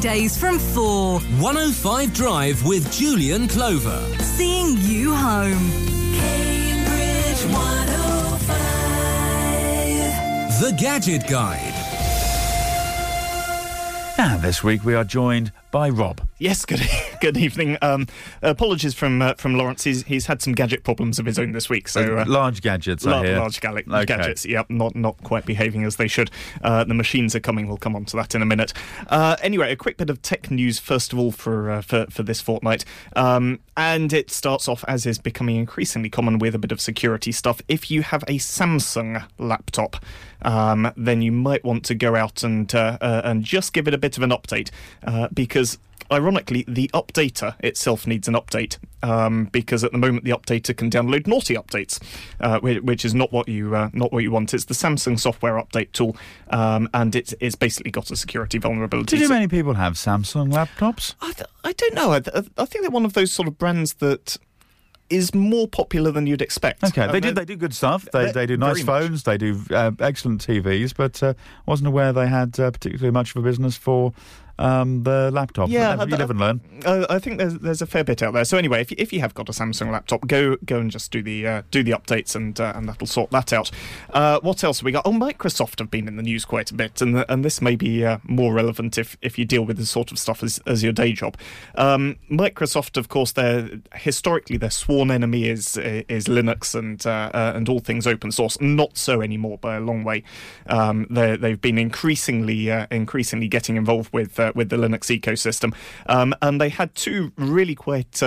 weekdays from 4. 105 Drive with Julian Clover. Seeing you home. Cambridge 105. The Gadget Guide. And this week we are joined by Rob. Yes, good evening. Apologies from Lawrence. He's had some gadget problems of his own this week. So large gadgets, I hear. Large gadgets. Yep, not quite behaving as they should. The machines are coming. We'll come on to that in a minute. Anyway, a quick bit of tech news first of all for this fortnight, and it starts off, as is becoming increasingly common, with a bit of security stuff. If you have a Samsung laptop, then you might want to go out and just give it a bit of an update, because ironically, the updater itself needs an update, because at the moment the updater can download naughty updates, which is not what you want. It's the Samsung software update tool, and it's basically got a security vulnerability. Do many people have Samsung laptops? I don't know. I think they're one of those sort of brands that is more popular than you'd expect. Okay, they do good stuff. They do nice phones. They do excellent TVs, but wasn't aware they had particularly much of a business for the laptop. Yeah, you live and learn. I think there's a fair bit out there. So anyway, if you have got a Samsung laptop, go and just do the updates, and that'll sort that out. What else have we got? Oh, Microsoft have been in the news quite a bit, and this may be more relevant if you deal with this sort of stuff as your day job. Microsoft, of course, historically their sworn enemy is Linux and all things open source. Not so anymore by a long way. They've been increasingly getting involved with the Linux ecosystem, and they had two really quite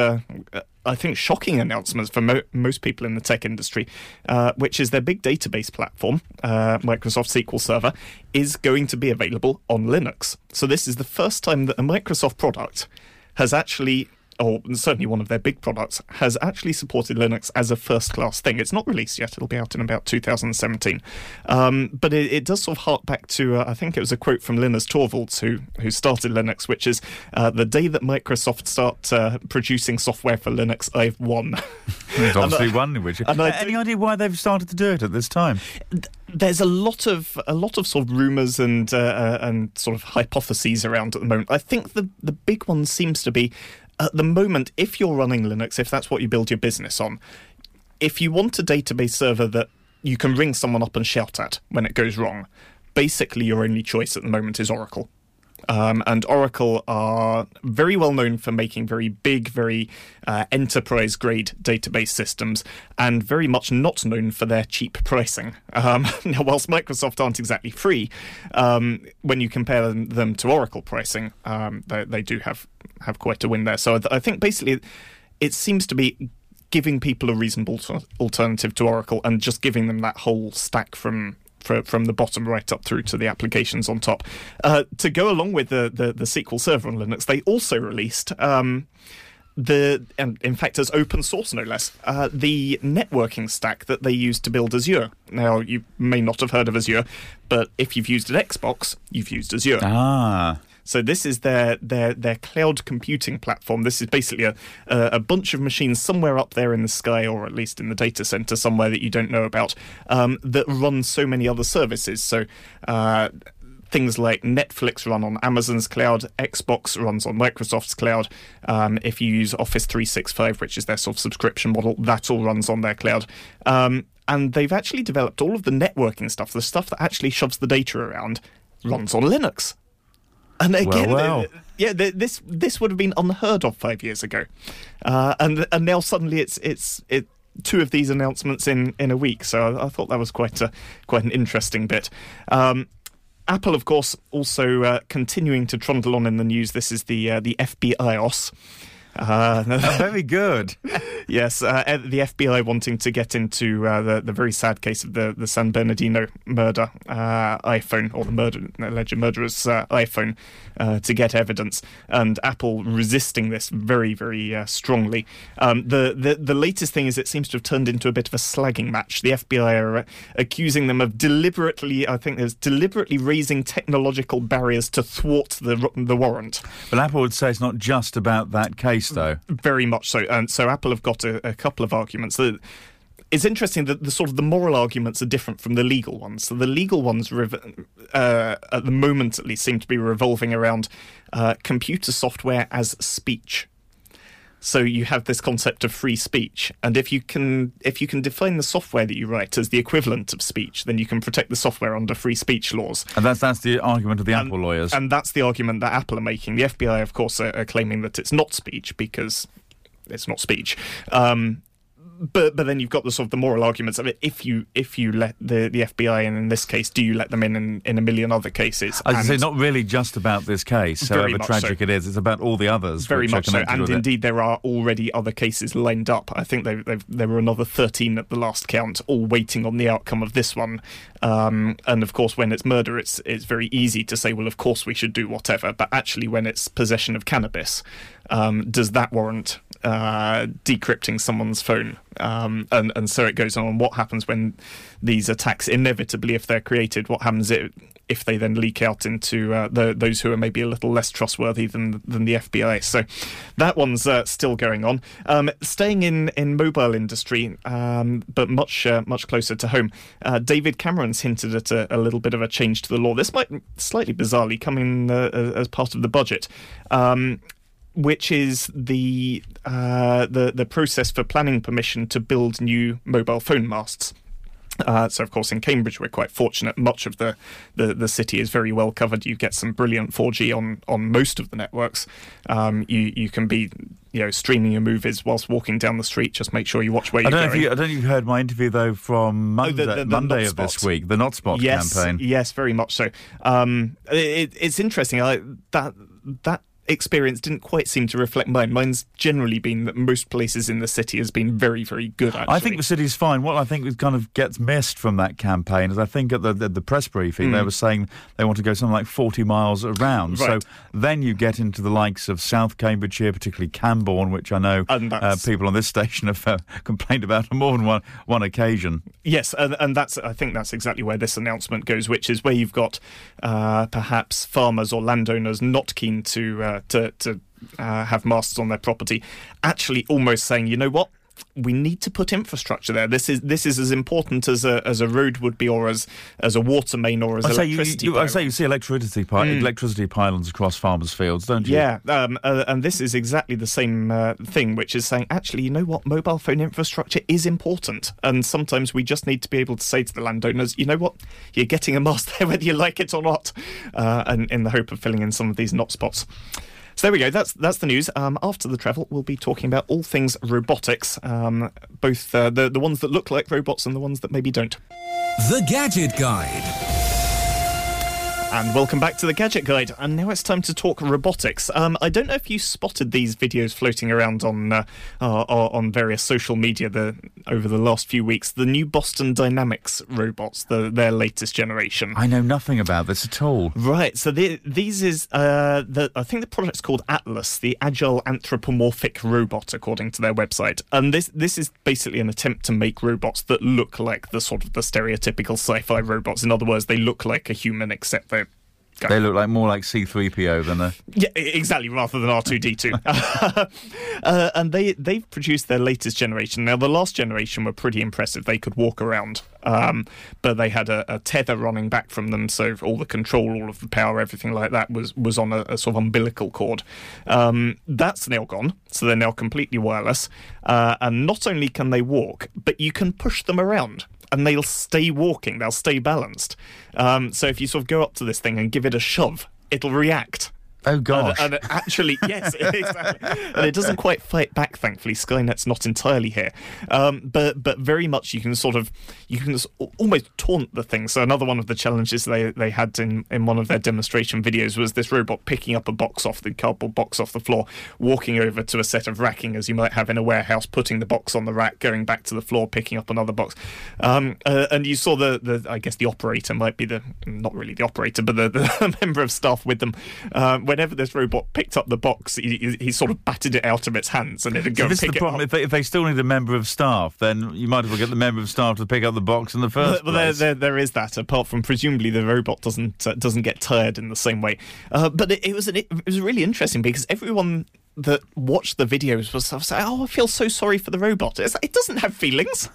I think shocking announcements for most people in the tech industry, which is their big database platform, Microsoft SQL Server, is going to be available on Linux. So this is the first time that a Microsoft product has actually, or certainly one of their big products, has actually supported Linux as a first-class thing. It's not released yet. It'll be out in about 2017. But it does sort of hark back to, I think it was a quote from Linus Torvalds, who started Linux, which is, the day that Microsoft start producing software for Linux, I've won. It's obviously won. Any idea why they've started to do it at this time? There's a lot of sort of rumours and sort of hypotheses around at the moment. I think the big one seems to be, at the moment, if you're running Linux, if that's what you build your business on, if you want a database server that you can ring someone up and shout at when it goes wrong, basically your only choice at the moment is Oracle. And Oracle are very well known for making very big, very enterprise-grade database systems, and very much not known for their cheap pricing. Now, whilst Microsoft aren't exactly free, when you compare them to Oracle pricing, they do have quite a win there. So I think basically it seems to be giving people a reasonable alternative to Oracle, and just giving them that whole stack from the bottom right up through to the applications on top. To go along with the SQL Server on Linux, they also released and in fact as open source no less, the networking stack that they use to build Azure. Now, you may not have heard of Azure, but if you've used an Xbox, you've used Azure. So this is their cloud computing platform. This is basically a bunch of machines somewhere up there in the sky, or at least in the data center somewhere that you don't know about, that run so many other services. So things like Netflix run on Amazon's cloud, Xbox runs on Microsoft's cloud. If you use Office 365, which is their sort of subscription model, that all runs on their cloud. And they've actually developed all of the networking stuff, the stuff that actually shoves the data around, runs on Linux. And again, this would have been unheard of 5 years ago, and now suddenly it's two of these announcements in a week. So I thought that was quite an interesting bit. Apple, of course, also continuing to trundle on in the news. This is the FBIOS. Very good. Yes, the FBI wanting to get into the very sad case of the San Bernardino murder iPhone, or the alleged murderer's iPhone, to get evidence, and Apple resisting this very, very strongly. The latest thing is it seems to have turned into a bit of a slagging match. The FBI are accusing them of deliberately raising technological barriers to thwart the warrant. But Apple would say it's not just about that case, though. Very much so. And so Apple have got a couple of arguments. it's interesting that the sort of the moral arguments are different from the legal ones. So the legal ones, at the moment at least, seem to be revolving around computer software as speech. So you have this concept of free speech, and if you can define the software that you write as the equivalent of speech, then you can protect the software under free speech laws. And that's the argument of the Apple lawyers. And that's the argument that Apple are making. The FBI, of course, are claiming that it's not speech because it's not speech. But then you've got the sort of the moral arguments of it. If you let the FBI, and in this case, do you let them in a million other cases? As I say, not really just about this case, however tragic it is. It's about all the others. Very much so, and indeed there are already other cases lined up. I think there were another 13 at the last count, all waiting on the outcome of this one. And of course, when it's murder, it's very easy to say, well, of course we should do whatever. But actually, when it's possession of cannabis, does that warrant decrypting someone's phone? And so it goes on. What happens when these attacks, inevitably, if they're created, what happens if they then leak out into those who are maybe a little less trustworthy than the FBI? So that one's still going on. Staying in mobile industry, but much closer to home, David Cameron's hinted at a little bit of a change to the law. This might slightly bizarrely come in as part of the budget. Which is the process for planning permission to build new mobile phone masts. So, of course, in Cambridge, we're quite fortunate. Much of the city is very well covered. You get some brilliant 4G on most of the networks. You can be streaming your movies whilst walking down the street. Just make sure you watch where you're going. I don't know if you heard my interview, though, from Monday of this week, the Notspot campaign. Yes, very much so. It's interesting. That experience didn't quite seem to reflect mine. Mine's generally been that most places in the city has been very, very good, actually. I think the city's fine. What I think kind of gets missed from that campaign is I think at the press briefing they were saying they want to go something like 40 miles around. Right. So then you get into the likes of South Cambridgeshire, particularly Cambourne, which I know people on this station have complained about on more than one occasion. Yes, and I think that's exactly where this announcement goes, which is where you've got perhaps farmers or landowners not keen to have masts on their property, actually almost saying, you know what, we need to put infrastructure there. This is as important as a road would be, or as a water main, or as electricity. I say you see electricity pylons across farmers' fields, don't you? Yeah, and this is exactly the same thing, which is saying, actually, you know what, mobile phone infrastructure is important, and sometimes we just need to be able to say to the landowners, you know what, you're getting a mast there whether you like it or not, and in the hope of filling in some of these not spots. So there we go, that's the news. After the travel, we'll be talking about all things robotics, both the ones that look like robots and the ones that maybe don't. The Gadget Guide. And welcome back to the Gadget Guide. And now it's time to talk robotics. I don't know if you spotted these videos floating around on various social media over the last few weeks. The new Boston Dynamics robots, their latest generation. I know nothing about this at all. Right. So these is I think the project's called Atlas, the Agile Anthropomorphic Robot, according to their website. And this is basically an attempt to make robots that look like the stereotypical sci-fi robots. In other words, they look like a human, except they look like more like C-3PO than a... Yeah, exactly, rather than R2-D2. And they've produced their latest generation. Now, the last generation were pretty impressive. They could walk around, but they had a tether running back from them, so all the control, all of the power, everything like that was on a sort of umbilical cord. That's now gone, so they're now completely wireless. And not only can they walk, but you can push them around. And they'll stay walking, they'll stay balanced. So if you sort of go up to this thing and give it a shove, it'll react. Oh, gosh. And actually, yes, exactly. And it doesn't quite fight back, thankfully. Skynet's not entirely here. But very much you can almost taunt the thing. So another one of the challenges they had in one of their demonstration videos was this robot picking up a cardboard box off the floor, walking over to a set of racking, as you might have in a warehouse, putting the box on the rack, going back to the floor, picking up another box. And you saw I guess the operator might be not really the operator, but the member of staff with them. Whenever this robot picked up the box, he sort of batted it out of its hands, and it'd go and pick it up. If they still need a member of staff, then you might as well get the member of staff to pick up the box in the first place. Well, there is that. Apart from presumably the robot doesn't get tired in the same way. But it was really interesting because everyone that watched the videos was saying, "Oh, I feel so sorry for the robot. It doesn't have feelings."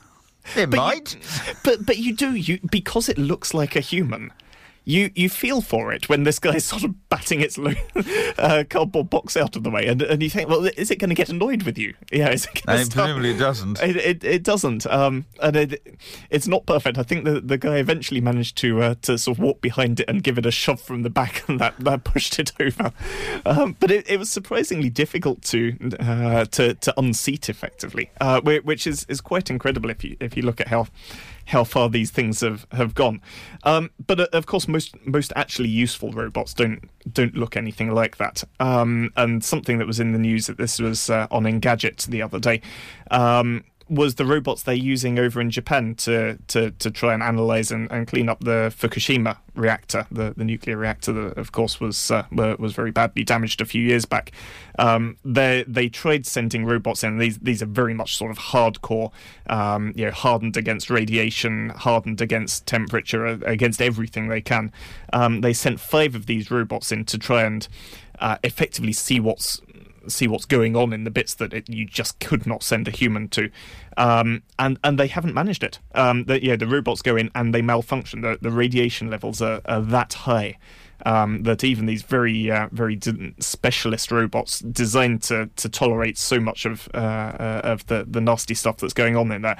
It might. But you do, because it looks like a human. You feel for it when this guy's sort of batting its cardboard box out of the way, and you think, well, is it going to get annoyed with you? Yeah, is it going to presumably it doesn't. It doesn't, and it's not perfect. I think the guy eventually managed to sort of walk behind it and give it a shove from the back, and that pushed it over. But it was surprisingly difficult to unseat effectively, which is quite incredible if you look at how far these things have gone. But of course, most actually useful robots don't look anything like that. And something that was in the news that this was on Engadget the other day was the robots they're using over in Japan to try and analyse and clean up the Fukushima reactor, the nuclear reactor that, of course, was very badly damaged a few years back. They tried sending robots in. These are very much sort of hardcore, hardened against radiation, hardened against temperature, against everything they can. They sent 5 of these robots in to try and effectively see what's going on in the bits that you just could not send a human to, and they haven't managed it. The robots go in and they malfunction. The radiation levels are that high that even these very specialist robots designed to tolerate so much of the nasty stuff that's going on in there,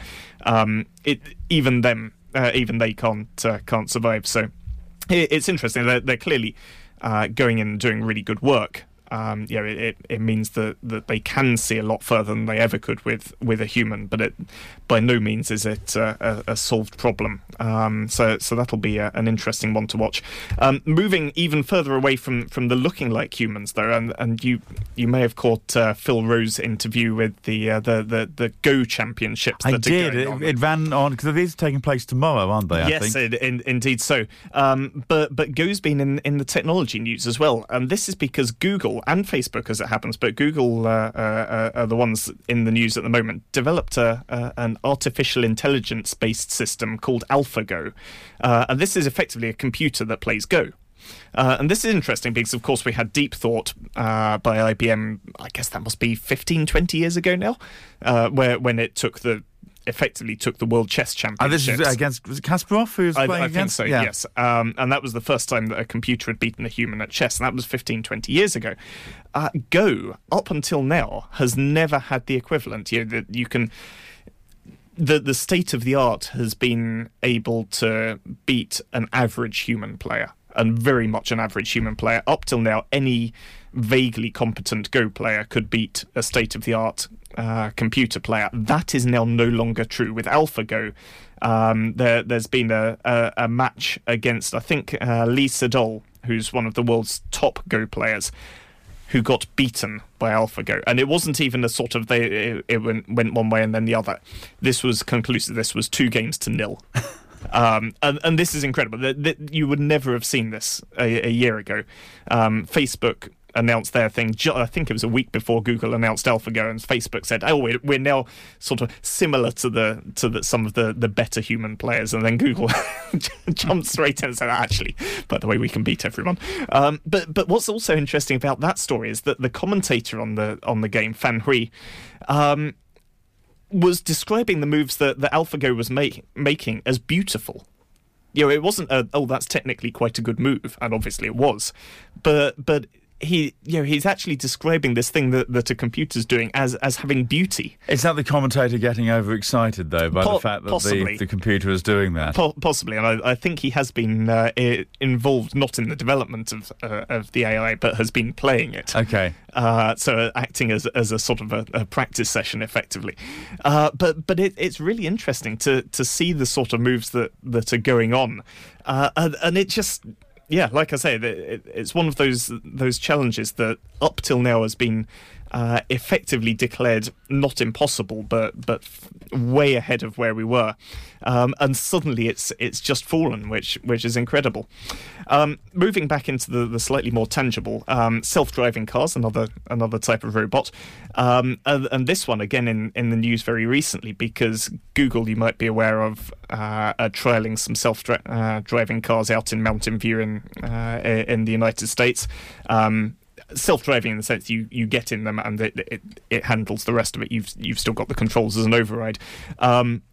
even they can't survive. So it's interesting. They're clearly going in and doing really good work. It means that they can see a lot further than they ever could with a human, but it by no means is it a solved problem. So that'll be an interesting one to watch. Moving even further away from the looking like humans, though, and you may have caught Phil Rowe's interview with the Go Championships. I did. It ran on because these are taking place tomorrow, aren't they? Yes, indeed so. But Go's been in the technology news as well, and this is because Google and Facebook, as it happens, but Google are the ones in the news at the moment, developed an artificial intelligence-based system called AlphaGo. And this is effectively a computer that plays Go. And this is interesting because, of course, we had Deep Thought by IBM, I guess that must be 15, 20 years ago now, when it effectively took the World Chess Championships. And this is against, was it Kasparov who was playing I against? think so, yes. And that was the first time that a computer had beaten a human at chess, and that was 15, 20 years ago. Go, up until now, has never had the equivalent. That you can... The state of the art has been able to beat an average human player, and very much an average human player. Up till now, any vaguely competent Go player could beat a state-of-the-art computer player. That is now no longer true. With AlphaGo, there's been a match against, I think, Lee Sedol, who's one of the world's top Go players, who got beaten by AlphaGo. And it wasn't even a sort of, it went one way and then the other. This was conclusive. This was 2-0. And this is incredible. You would never have seen this a year ago. Facebook announced their thing. I think it was a week before Google announced AlphaGo, and Facebook said, "Oh, we're now sort of similar to some of the better human players." And then Google jumped straight in and said, "Actually, by the way, we can beat everyone." But what's also interesting about that story is that the commentator on the game, Fan Hui, was describing the moves that AlphaGo was making as beautiful. It wasn't that's technically quite a good move, and obviously it was, but he's actually describing this thing that a computer's doing as having beauty. Is that the commentator getting overexcited, though, by the fact that the computer is doing that? Possibly, and I think he has been involved not in the development of the AI, but has been playing it. Okay. So acting as a sort of a practice session, effectively. But it's really interesting to see the sort of moves that are going on, and it just... Yeah, like I say, it's one of those challenges that up till now has been effectively declared not impossible, but way ahead of where we were, and suddenly it's just fallen, which is incredible. Moving back into the slightly more tangible, self-driving cars, another type of robot, and this one again in the news very recently because Google, you might be aware of, are trialing some self-driving cars out in Mountain View in the United States. Self-driving in the sense you get in them and it handles the rest of it. You've still got the controls as an override.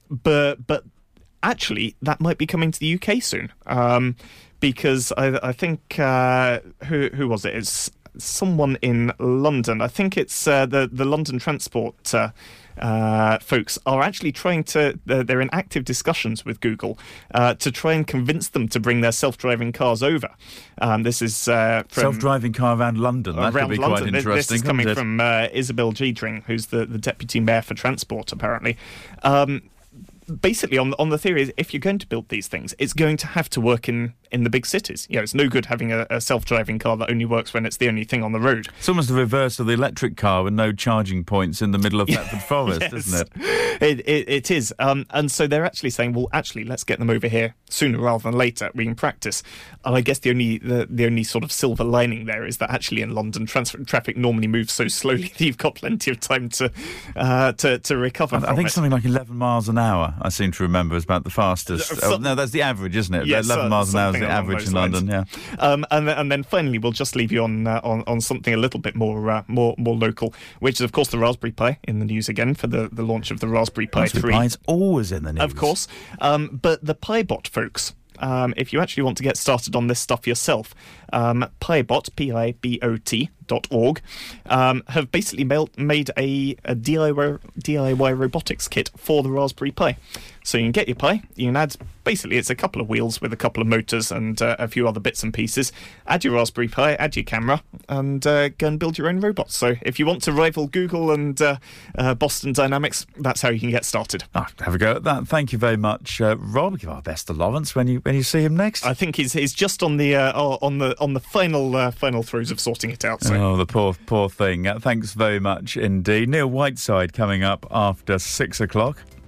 but actually, that might be coming to the UK soon, because I think who was it? It's someone in London. I think it's the London Transport folks are actually trying to. They're in active discussions with Google to try and convince them to bring their self-driving cars over. This is from self-driving car around London. That could be London. quite interesting. This is coming from Isabel Giedring, who's the deputy mayor for transport, apparently. Basically, on the theory is if you're going to build these things, it's going to have to work in the big cities. It's no good having a self-driving car that only works when it's the only thing on the road. It's almost the reverse of the electric car with no charging points in the middle of Thetford Forest, yes, isn't it? It is. And so they're actually saying, well, actually, let's get them over here sooner rather than later. We can practice. And I guess the only sort of silver lining there is that actually in London, traffic normally moves so slowly that you've got plenty of time to recover from it. I think something like 11 miles an hour, I seem to remember, is about the fastest. No, that's the average, isn't it? Yes, 11 miles an hour is the average in London, yeah. And then finally, we'll just leave you on something a little bit more local, which is, of course, the Raspberry Pi in the news again for the launch of the Raspberry Pi 3. Raspberry Pi is always in the news. Of course. But the PiBot folks, if you actually want to get started on this stuff yourself, PiBot, PiBot.org, have basically made a DIY robotics kit for the Raspberry Pi. So you can get your Pi, you can add, basically it's a couple of wheels with a couple of motors and a few other bits and pieces. Add your Raspberry Pi, add your camera, and go and build your own robots. So if you want to rival Google and Boston Dynamics, that's how you can get started. Have a go at that. Thank you very much, Rob. Give our best to Lawrence when you see him next. I think he's just on the final throes of sorting it out. So. Oh, the poor thing. Thanks very much indeed. Neil Whiteside coming up after 6 o'clock.